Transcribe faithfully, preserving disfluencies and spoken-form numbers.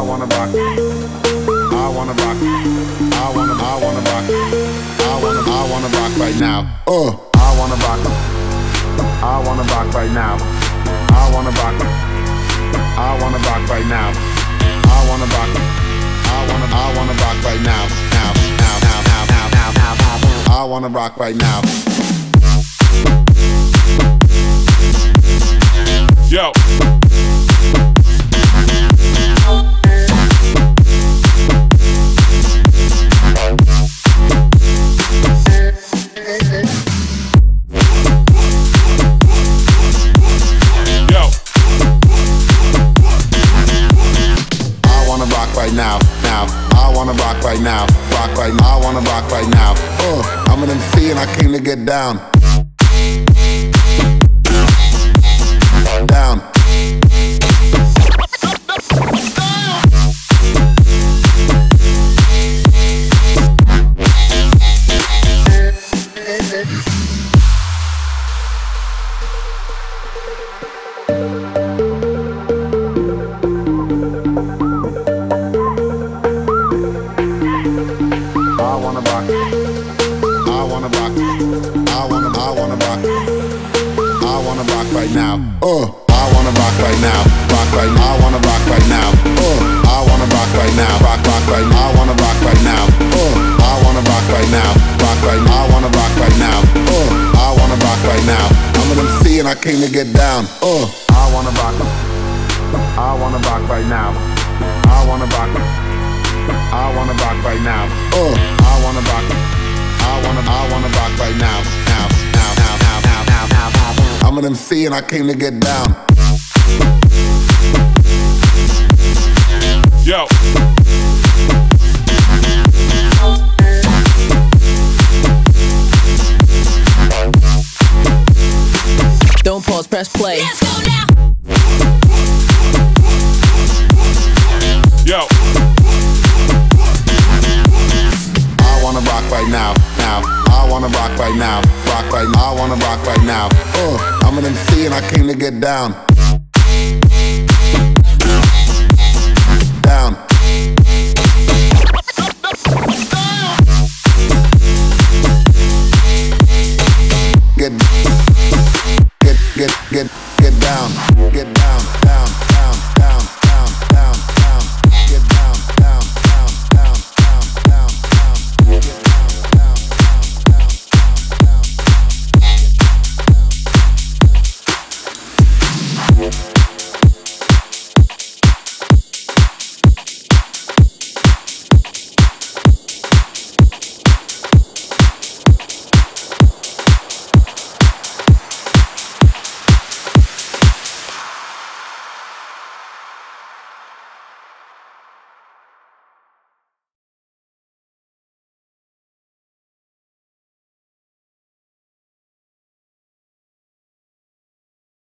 wanna rock. I wanna rock. I wanna, I wanna rock. I wanna, I wanna rock right now. Uh, I wanna rock. I wanna rock right now. I wanna rock. I wanna rock right now. I wanna rock. I wanna, I wanna rock right now. Now, now, now, now, now, now, now, now. I wanna rock right now. Yo. Right now, now, I wanna rock right now, rock right now, I wanna rock right now. Uh, I'm an M C and I came to get down. Down. Right now, uh, I wanna rock right now, rock right now, I wanna rock right now, uh, I wanna rock right now, rock, rock right now, I wanna rock right now, uh, I wanna rock right now, rock right now, I wanna rock right now, uh, I wanna rock right now. I'm an M C and I came to get down, uh, I wanna rock, I wanna rock right now, I wanna rock, I wanna rock right now, uh, I wanna rock, I wanna, I wanna rock right now, now, now, now, now, now, now, now, now. I'm an M C and I came to get down. Yo. Don't pause, press play. Let's go now. Yo. I wanna rock right now, now. I wanna rock right now, rock right now. I wanna rock right now. Uh, I'm an M C and I came to get down. Down. Get, get, get, get, get down, get down.